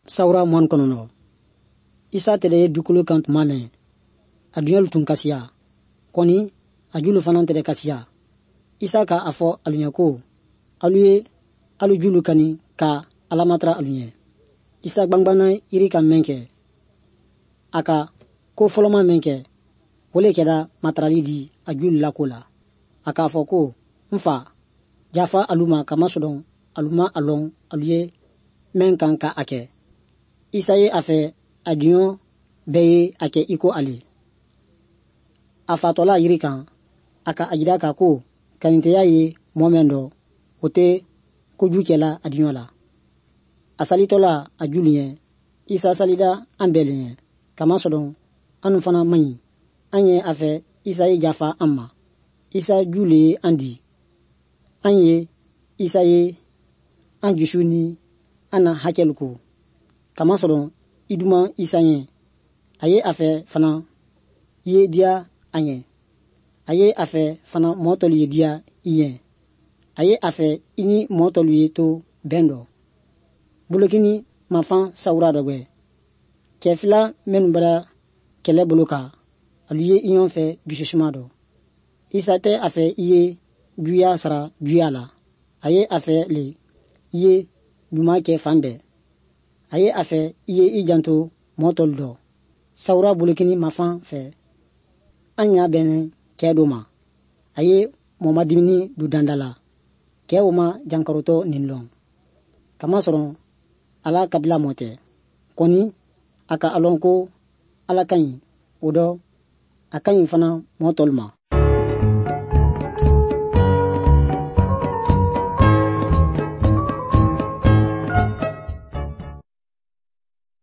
Sawra mon konono. Isa tede dukulu kant mame. Adunyal tun kasiya. Koni ajulu fanan tede kasiya. Isa ka afo alunyako. Aluye alujulu kani ka alamatra alunye. Isa gbangbana iri ka menke. Aka ko foloma menke. Wole keda matrali di ajulu lakola. Aka afo ko mfa jafa aluma kamasodon aluma along aluye menkan ka ake. Isa ye afe adunyo beye ake iko ali. Afatola yiri kan aka ajida ka ko kaninteya ye momendo ote kujukela adunyo la. Asalitola ajuliye Isa salida ambeliye kamasodon anu fana manyi anye afe Isa ye jafa amma. Isa juli andi anye Isa ye anjusuni ana hakeluko kamasodon iduma Isa ye aye afe fana ye dia anye aye afe fana motolu ye dia iye aye afe ini motolu ye to bendo bulokini mafan sawra dogwe kefila menubara kele boloka aluye iyon fe jushishmado Isa te afe iye juya sara juya la aye afe le iye nyuma ke fambe aye afe iye ijanto motol do sawra bulokini mafan fe anya bene kedoma aye momadimni du dandala kewuma jankaroto ninlong kamasoron ala kabila mote koni aka alonko ala kanyi odo akanyi fana motolma